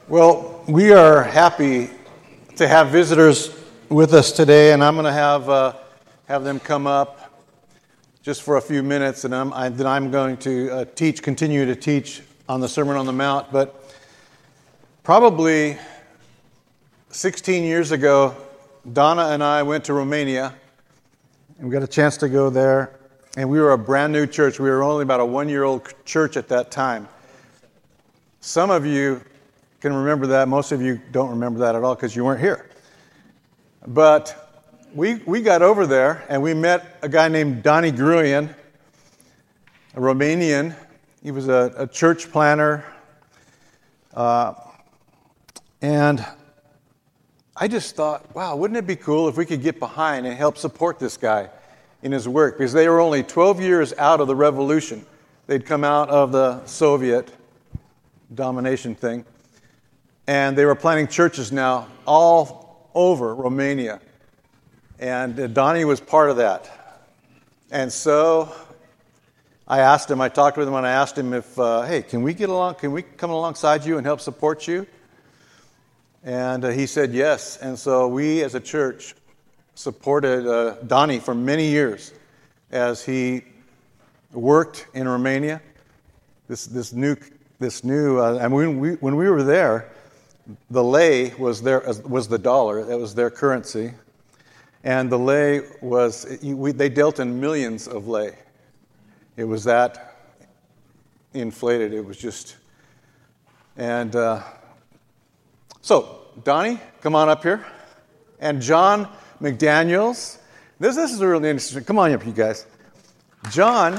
Well, we are happy to have visitors with us today, and I'm going to have them come up just for a few minutes, and then I'm going to continue to teach on the Sermon on the Mount. But probably 16 years ago, Donna and I went to Romania, and we got a chance to go there, and we were a brand new church. We were only about a one-year-old church at that time. Some of you can remember that. Most of you don't remember that at all because you weren't here. But we got over there and we met a guy named Donnie Gruian, a Romanian. He was a church planner. And I just thought, wow, wouldn't it be cool if we could get behind and help support this guy in his work? Because they were only 12 years out of the revolution. They'd come out of the Soviet domination thing. And they were planting churches now all over Romania. And Donnie was part of that. And so I talked with him and I asked him if, hey, can we come alongside you and help support you? And he said yes. And so we as a church supported Donnie for many years as he worked in Romania. This new, and when we were there, the lei was the dollar. That was their currency, and the lei they dealt in millions of lei. It was that inflated. It was just, and so Donnie, come on up here, and John McDaniels. This is really interesting. Come on up, you guys. John.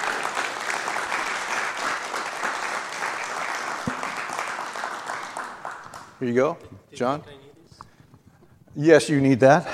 Here you go, John. Yes, you need that.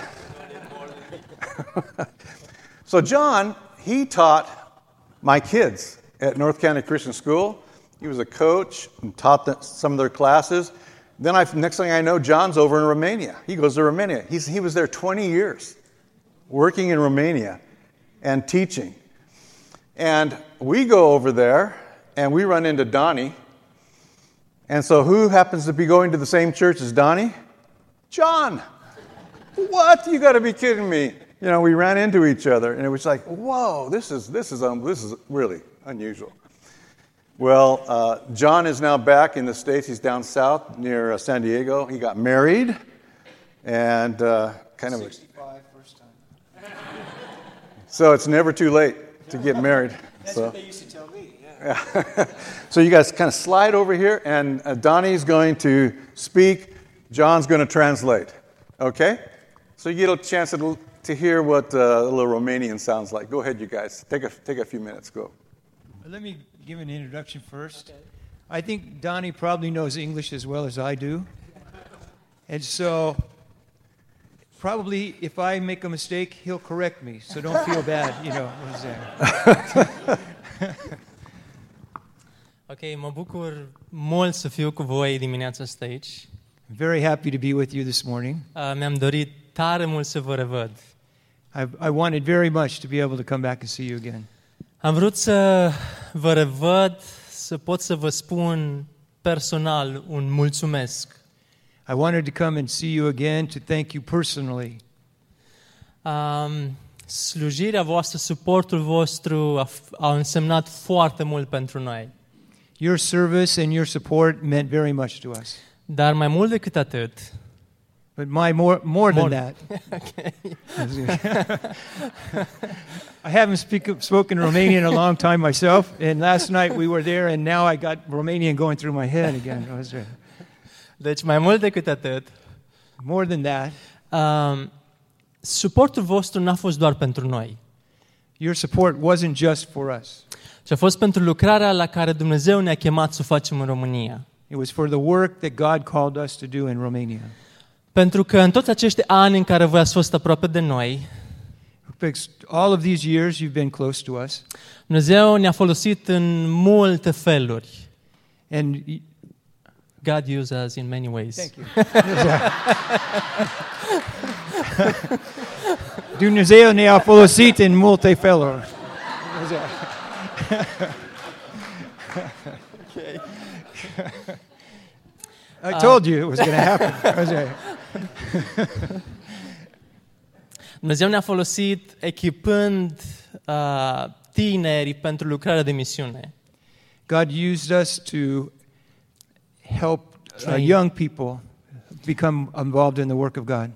So John, he taught my kids at North County Christian School. He was a coach and taught some of their classes. Then next thing I know, John's over in Romania. He goes to Romania. He was there 20 years, working in Romania and teaching. And we go over there, and we run into Donnie. And so who happens to be going to the same church as Donnie? John. What? You got to be kidding me. You know, we ran into each other, and it was like, whoa, this is really unusual. Well, John is now back in the States. He's down south near San Diego. He got married, and kind of 65 first time. So it's never too late to get married. That's so. What they used to tell me. Yeah. So you guys kind of slide over here, and Donnie's going to speak. John's going to translate. Okay? So you get a chance to hear what a little Romanian sounds like. Go ahead, you guys. Take a few minutes. Go. Let me give an introduction first. Okay. I think Donnie probably knows English as well as I do. And so probably if I make a mistake, he'll correct me. So don't feel bad, what is that? Ok, mă bucur mult să fiu cu voi dimineața asta aici. I'm very happy to be with you this morning. Mi-am dorit tare mult să vă revăd. I wanted very much to be able to come back and see you again. Am vrut să vă revăd, să pot să vă spun personal un mulțumesc. I wanted to come and see you again to thank you personally. Slujirea voastră, suportul vostru au însemnat foarte mult pentru noi. Your service and your support meant very much to us. Dar mai mult decât atât. But more than that. Okay. I haven't spoken Romanian in a long time myself, and last night we were there, and now I got Romanian going through my head again. Deci mai mult decât atât. More than that. Suportul vostru n-a fost doar pentru noi. Your support wasn't just for us. Și a fost pentru lucrarea la care Dumnezeu ne-a chemat să o facem în România. It was for the work that God called us to do in Romania. Pentru că în toți acești ani în care voi ați fost aproape de noi, all of these years you've been close to us. Dumnezeu ne-a folosit în multe feluri. And God uses us in many ways. Thank you. Dumnezeu ne-a folosit în multe feluri. Okay. I told you it was going to happen. Dumnezeu ne-a folosit echipând tineri pentru lucrarea de misiune. God used us to help young people become involved in the work of God.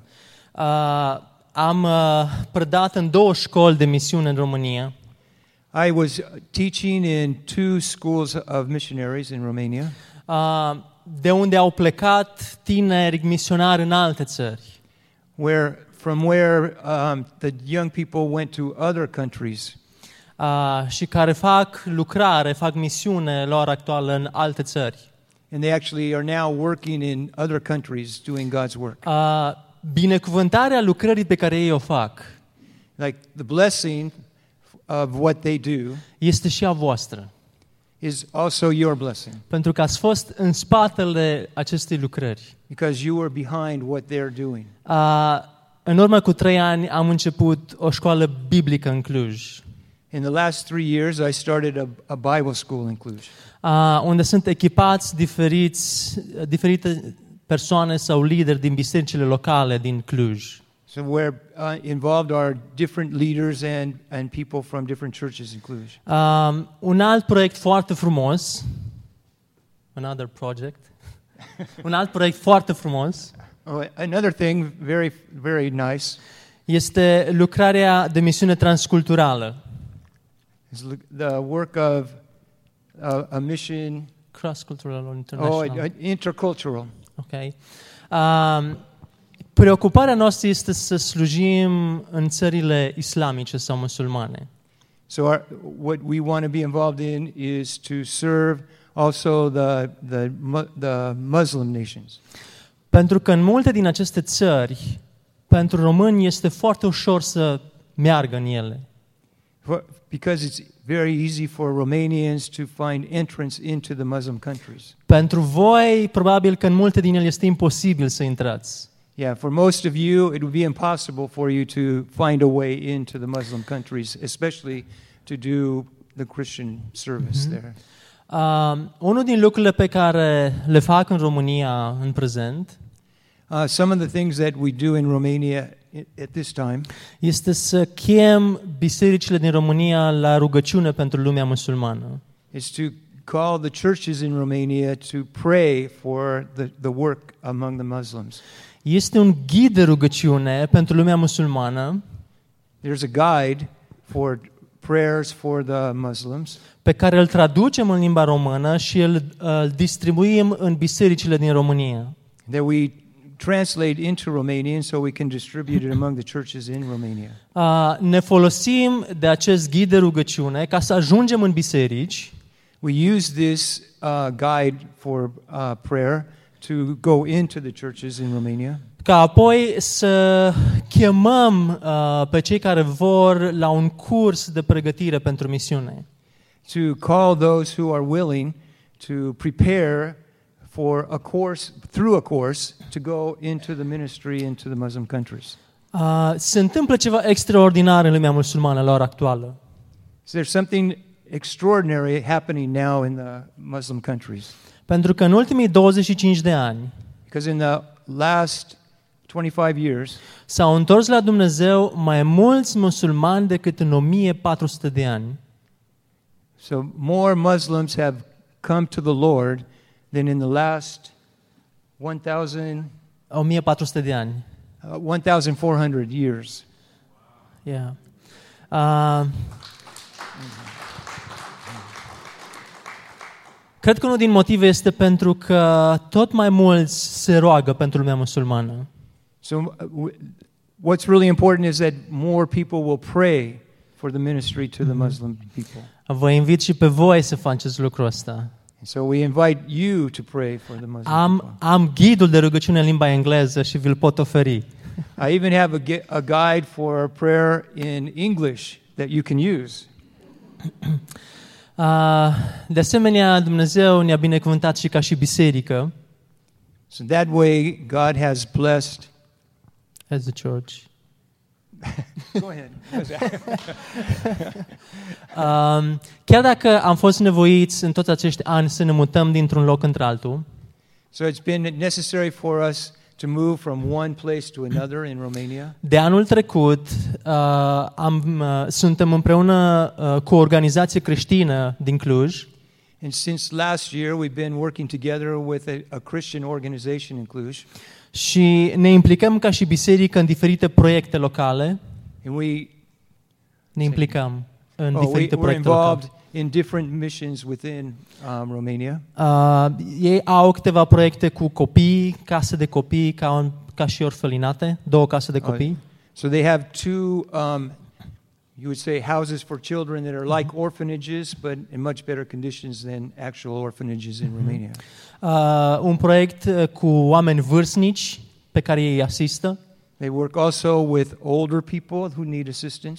Am predat în 2 școli de misiune în România. I was teaching in 2 schools of missionaries in Romania. De unde au plecat tineri misionari în alte țări. From where the young people went to other countries. Și care fac misiune la ora actuală în alte țări. And they actually are now working in other countries doing God's work. Binecuvântarea lucrării pe care ei o fac, like the blessing of what they do, este și a voastră. Is also your blessing. Pentru că ați fost în spatele acestei lucrări. Because you were behind what they're doing. În urmă cu 3 ani am început o școală biblică în Cluj. In the last 3 years I started a Bible school in Cluj. Unde sunt echipați diferite persoane sau lideri din bisericile locale din Cluj. So where involved are different leaders and people from different churches in Cluj. Un alt proiect foarte frumos. Another project. Un alt proiect foarte frumos. Another thing very very nice. Este lucrarea de misiune transculturală. The work of a mission cross-cultural or international. Intercultural. Okay. Preocuparea noastră este să slujim în țările islamice sau musulmane. So what we want to be involved in is to serve also the Muslim nations. Pentru că în multe din aceste țări, pentru români este foarte ușor să meargă în ele. Because it's very easy for Romanians to find entrance into the Muslim countries. Pentru voi, probabil că în multe din ele este imposibil să intrați. Yeah, for most of you, it would be impossible for you to find a way into the Muslim countries, especially to do the Christian service there. Unul din lucrurile pe care le fac în România în prezent, some of the things that we do in Romania at this time, este să chem bisericile din România la rugăciune pentru lumea musulmană. Is to call the churches in Romania to pray for the work among the Muslims. Este un ghid de rugăciune pentru lumea musulmană. There's a guide for prayers for the Muslims. Pe care îl traducem în limba română și îl distribuim în bisericile din România. That we translate into Romanian so we can distribute it among the churches in Romania. Ne folosim de acest ghid de rugăciune ca să ajungem în biserici. We use this guide for prayer to go into the churches in Romania. Ca apoi să chemăm pe cei care vor la un curs de pregătire pentru misiune. To call those who are willing to prepare for a course, through a course, to go into the ministry into the Muslim countries. Se întâmplă ceva extraordinar în lumea musulmană la ora actuală. So there's something extraordinary happening now in the Muslim countries. Pentru că în ultimii 25 de ani, because in the last 25 years, s-au întors la Dumnezeu mai mulți musulmani decât în 1400 de ani. So more Muslims have come to the Lord than in the last 1400 de ani. 1400 years. Yeah. Cred că unul din motive este pentru că tot mai mulți se roagă pentru lumea musulmană. So what's really important is that more people will pray for the ministry to the Muslim people. Vă invit și pe voi să faceți lucrul ăsta. So we invite you to pray for the Muslim people. Am ghidul de rugăciune în limba engleză și vi-l pot oferi. I even have a guide for prayer in English that you can use. De asemenea, Dumnezeu ne-a binecuvântat și ca și biserică. So that way God has blessed as the church. Go ahead. Chiar dacă am fost nevoiți în toți acești ani să ne mutăm dintr-un loc într-altul, So it's been necessary for us to move from one place to another in Romania. De anul trecut suntem împreună cu o organizație creștină din Cluj. And since last year, we've been working together with a Christian organization in Cluj. Și ne implicăm ca și biserică în diferite proiecte locale. And we Ne implicăm în diferite we're proiecte locale. involved in different missions within Romania. Ei au câteva proiecte cu copii, case de copii, ca și orfelinate, 2 case de copii. So they have two, you would say, houses for children that are like orphanages, but in much better conditions than actual orphanages in Romania. Un proiect cu oameni vârstnici pe care ei asistă. They work also with older people who need assistance.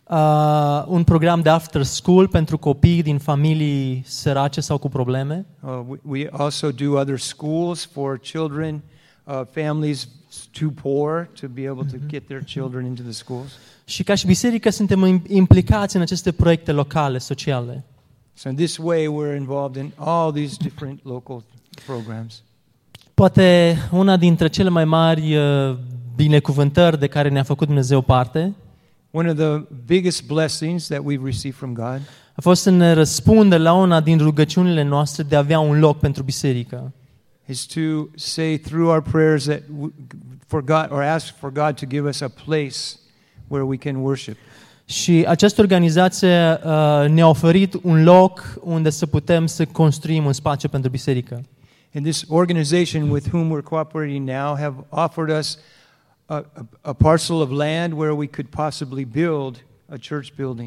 Un program de after school pentru copii din familii sărace sau cu probleme. We also do other schools for children, families too poor to be able to get their children into the schools. Și ca și biserică suntem implicați în aceste proiecte locale, sociale. So in this way we're involved in all these different local programs. Poate una dintre cele mai mari binecuvântări de care ne-a făcut Dumnezeu parte One of the biggest blessings that we've received from God a fost să ne răspundă la una din rugăciunile noastre de a avea un loc pentru biserică. is to say through our prayers that for God, or ask for God to give us a place where we can worship. Și această organizație ne-a oferit un loc unde să putem să construim un spațiu pentru biserică. And this organization with whom we're cooperating now have offered us a parcel of land where we could possibly build a church building.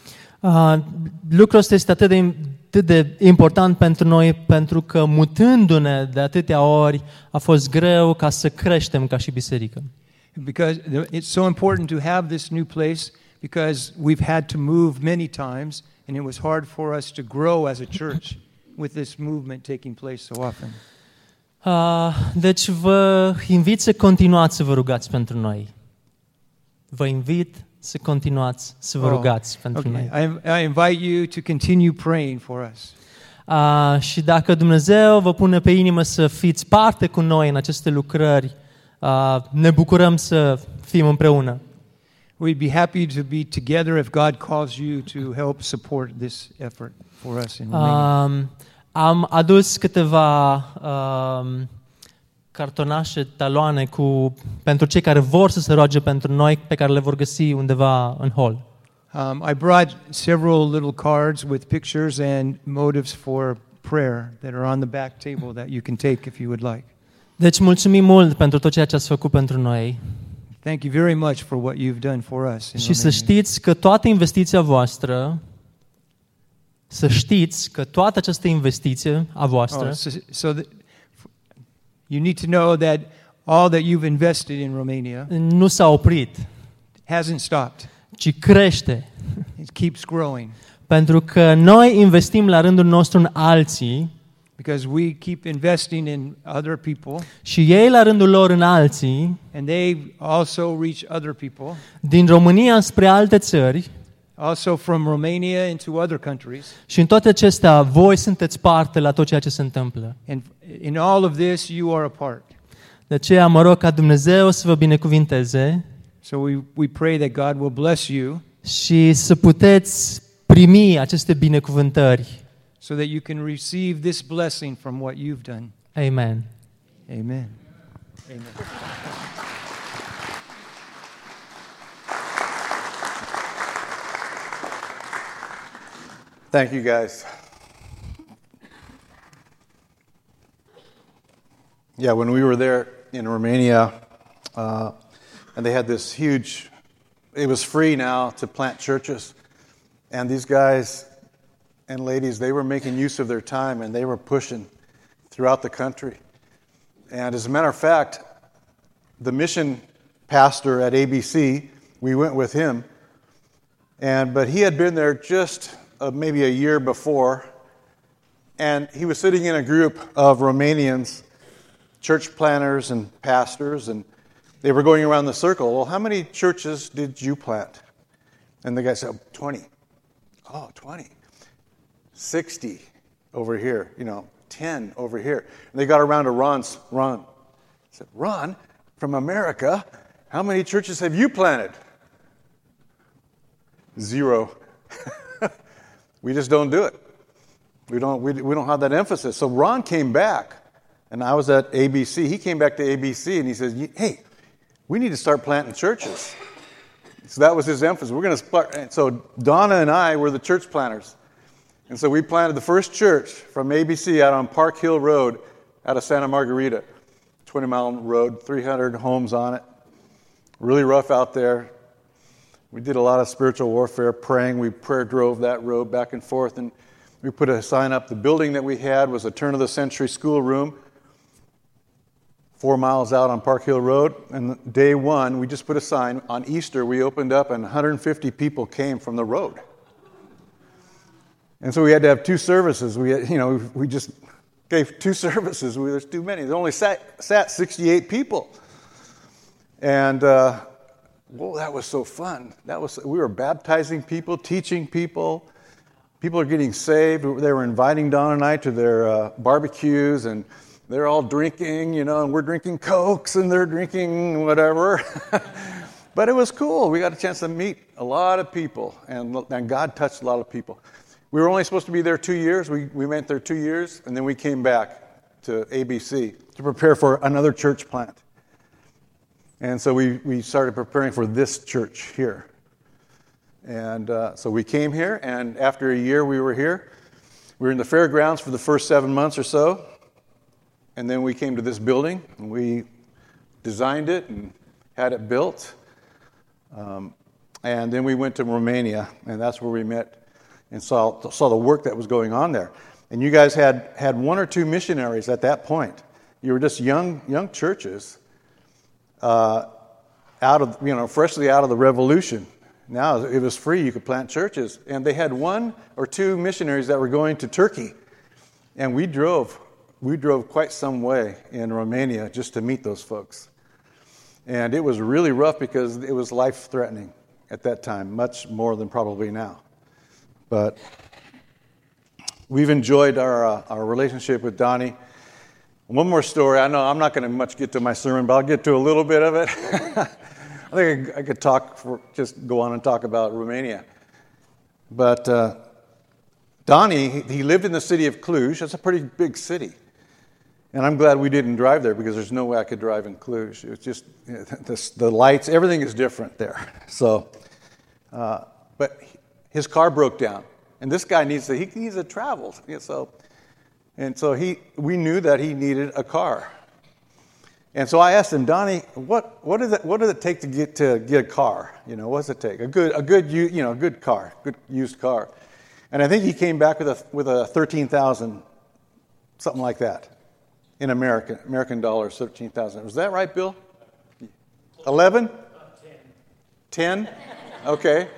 Lucrul ăsta este atât de important pentru noi, pentru că mutându-ne de atâtea ori a fost greu ca să creștem ca și biserică. Because it's so important to have this new place because we've had to move many times and it was hard for us to grow as a church with this movement taking place so often. Deci vă invit să continuați să vă rugați pentru noi. Vă invit să continuați să vă rugați pentru noi. I invite you to continue praying for us. Și dacă Dumnezeu vă pune pe inimă să fiți parte cu noi în aceste lucrări, ne bucurăm să fim împreună. We'd be happy to be together if God calls you to help support this effort for us in Romania. Am adus câteva cartonașe, taloane pentru cei care vor să se roage pentru noi, pe care le vor găsi undeva în hall. I brought several little cards with pictures and motives for prayer that are on the back table that you can take if you would like. Deci mulțumim mult pentru tot ceea ce ați făcut pentru noi. Thank you very much for what you've done for us in Și să Romania. știți că toată investiția voastră, toată această investiție a voastră, So that you need to know that all that you've invested in Romania nu s-a oprit, hasn't stopped. ci crește. It keeps growing Pentru că noi investim la rândul nostru în alții because we keep investing in other people și ei la rândul lor în alții, and they also reach other people, din România spre alte țări. also from Romania into other countries. Și în toate acestea, voi sunteți parte la tot ceea ce se întâmplă. And in all of this, you are a part. De aceea mă rog ca Dumnezeu să vă binecuvinteze So we pray that God will bless you și să puteți primi aceste binecuvântări. so that you can receive this blessing from what you've done. Amen. Amen. Amen. Thank you, guys. Yeah, when we were there in Romania, and they had this huge, it was free now to plant churches. And these guys and ladies, they were making use of their time and they were pushing throughout the country. And as a matter of fact, the mission pastor at ABC, we went with him, but he had been there just maybe a year before, and he was sitting in a group of Romanians, church planners and pastors, and they were going around the circle. Well, how many churches did you plant? And the guy said, 20. Oh, 20. 60 over here, 10 over here. And they got around to Ron. I said, Ron, from America, how many churches have you planted? 0. We just don't do it. We don't have that emphasis. So Ron came back, and I was at ABC. He came back to ABC, and he says, hey, we need to start planting churches. So that was his emphasis. We're going to start. And so Donna and I were the church planters. And so we planted the first church from ABC out on Park Hill Road out of Santa Margarita, 20-mile road, 300 homes on it. Really rough out there. We did a lot of spiritual warfare, praying. We prayer drove that road back and forth, and we put a sign up. The building that we had was a turn-of-the-century schoolroom, 4 miles out on Park Hill Road. And day one, we just put a sign. On Easter, we opened up, and 150 people came from the road. And so we had to have 2 services. We just gave 2 services. There's too many. There only sat 68 people. And that was so fun. We were baptizing people, teaching people. People are getting saved. They were inviting Don and I to their barbecues, and they're all drinking, and we're drinking Cokes, and they're drinking whatever. But it was cool. We got a chance to meet a lot of people, and God touched a lot of people. We were only supposed to be there 2 years. We went there 2 years, and then we came back to ABC to prepare for another church plant. And so we started preparing for this church here. And so we came here, and after a year we were here. We were in the fairgrounds for the first 7 months or so. And then we came to this building, and we designed it and had it built. And then we went to Romania, and that's where we met and saw the work that was going on there. And you guys had 1 or 2 missionaries at that point. You were just young churches, freshly out of the revolution. Now it was free; you could plant churches, and they had 1 or 2 missionaries that were going to Turkey, and we drove quite some way in Romania just to meet those folks, and it was really rough because it was life-threatening at that time, much more than probably now. But we've enjoyed our relationship with Donnie. One more story. I know I'm not going to much get to my sermon, but I'll get to a little bit of it. I think I could just go on and talk about Romania. But Donnie, he lived in the city of Cluj. That's a pretty big city. And I'm glad we didn't drive there because there's no way I could drive in Cluj. It's just the lights, everything is different there. So, but his car broke down, and this guy needs to travel. So we knew that he needed a car. And so I asked him, Donnie, what does it take to get a car? What does it take? A good car, good used car. And I think he came back with a 13,000, something like that, in American dollars, 13,000. Was that right, Bill? 11? 10? Okay.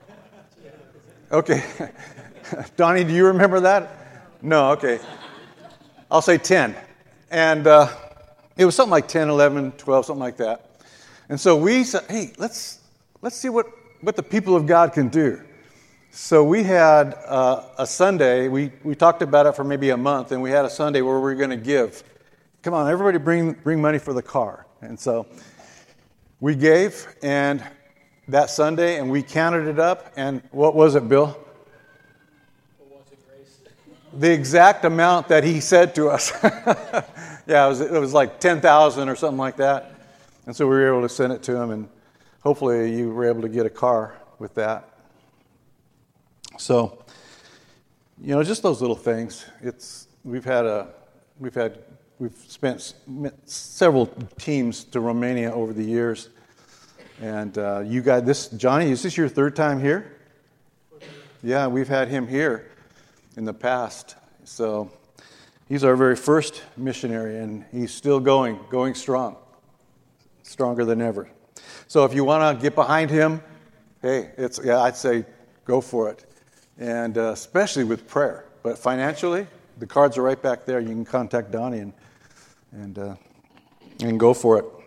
Okay. Donnie, do you remember that? No. Okay. I'll say 10. And it was something like 10, 11, 12, something like that. And so we said, hey, let's see what the people of God can do. So we had a Sunday. We talked about it for maybe a month, and we had a Sunday where we were going to give. Come on, everybody bring money for the car. And so we gave, and that Sunday, and we counted it up, and what was it, Bill? The exact amount that he said to us. Yeah, it was like 10,000 or something like that. And so we were able to send it to him, and hopefully you were able to get a car with that. So, just those little things. We've spent several teams to Romania over the years, and you guys, Johnny, is this your 3rd time here? Yeah, we've had him here in the past. So he's our very first missionary, and he's still going strong, stronger than ever. So if you want to get behind him, hey, I'd say go for it, and especially with prayer. But financially, the cards are right back there. You can contact Donnie and go for it.